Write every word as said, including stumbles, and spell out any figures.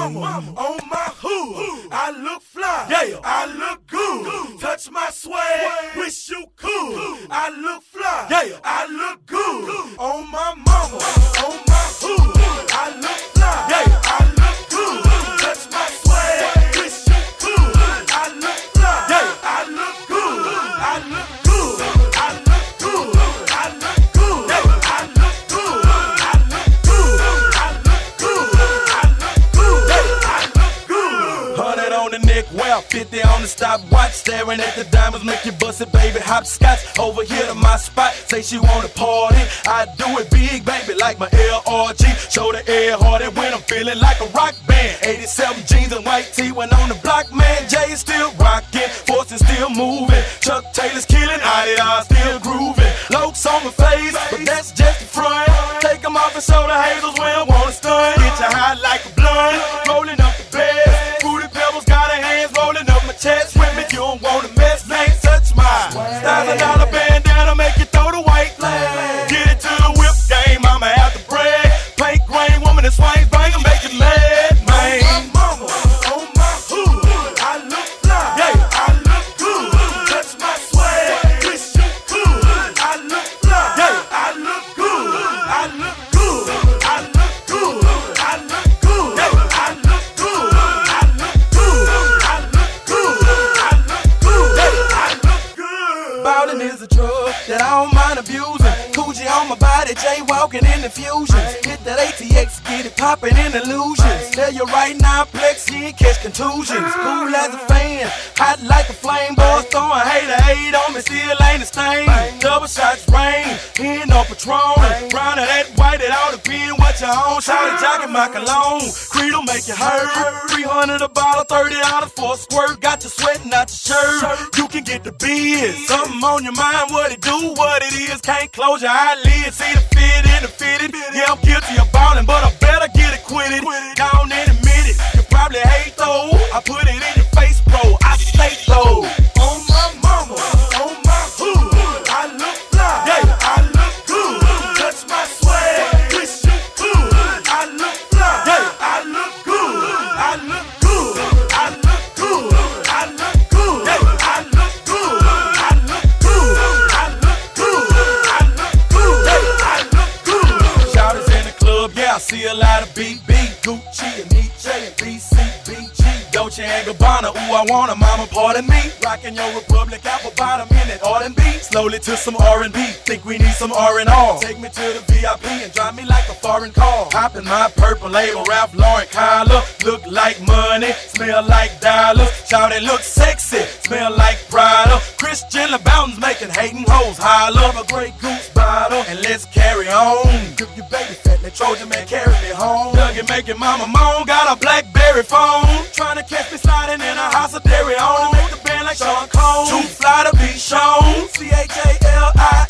mama, on my hood. I look fly, yeah, I look good. Touch my swag, wish you could. I look fly, yeah, I look good. On my mama, on my hood. I look fly, yeah, I look good. Touch my swag, wish you could. I look fly, yeah, I look good. I look good. I look good. I look good. I look good. I look good. I look good. I look good. I look good. Hundred on the neck, well, fifty on the stopwatch. Staring at the diamonds, make you bust it, baby. Hopscotch over here to my spot. Say she wanna party, I do it big, baby, like my L R G. Show the air hardy when I'm feeling like a rock band. eighty-seven jeans and white tee when on the block, man. Jay is still rocking, Fortune still moving. Chuck Taylor's killing, Adidas still grooving. Lokes on my face, but that's just the front. Take them off and show the hazels when I wanna stun. Get you high like a blunt, rolling up the bed. Fruity Pebbles got her hands rolling up my chest. With me, you don't wanna mess, man, touch my thousand dollar bandana, make you throw the white flag. Get it to the whip game, I'ma have to brag. Paint grain, woman that swings, bang, and make it mad, man. On my mama, on my hood. I look fly, yeah, I look good. Touch my swag, wish you could. I look fly, yeah, I look good. I look good. I look good. I look good. Yeah, I look good. I look good. I look good. I look good. Yeah, I look good. Ballin' is a drug that I don't mind abusing. Coochie on my body, jaywalking in the fusions. Hit that A T X, get it poppin' in illusions. Tell you right now, Plex, you ain't catch contusions. Cool as a fan, hot like a flame. Boys throwing hater hate on me, still ain't a stain. Double shots rain, in on Patron. Brown of that white, it ought to be in what you own. Shout it, jockin' my cologne. Creed'll make you hurt. three hundred a bottle, thirty dollars for a squirt. Got you sweating out your shirt. You can get the biz. Something on your mind, what it do, what it is. Can't close your eyelids, see the fit in the fitted. Yeah, I'm guilty of ballin', but I better get acquitted. Gone and admit it. You probably hate though. I put it in your face, bro. I stay though. On my mama, on my hood. I look fly, yeah, I look good. Touch my swag, wish you could. I look fly, yeah, I look good. I look good. I look good. I look good. Yeah, I look good. I look good. I look good. I look good. Yeah, I look good. Shouters in the club, yeah, I see a lot of B B, Gucci and Nietzsche and B C B G, Dolce and Gabbana, ooh, I want a mama, pardon me. Rockin' your Republic apple bottom in it, R and B. Slowly to some R and B, think we need some R and R. Take me to the V I P and drive me like a foreign car. Hop in my purple label, Ralph Lauren collar. Look like money, smell like dollars. Shout it look sexy, smell like Prada. Christian LeBounton's making hating hoes holler. A Grey Goose bottle, and let's carry on. Grip your baby fat, let Trojan man carry me home. Nugget making mama moan, got a BlackBerry phone. Trying to catch me sliding in a house of dairy on. Make the band like Sean Cone. Too fly to be shown. C H A L I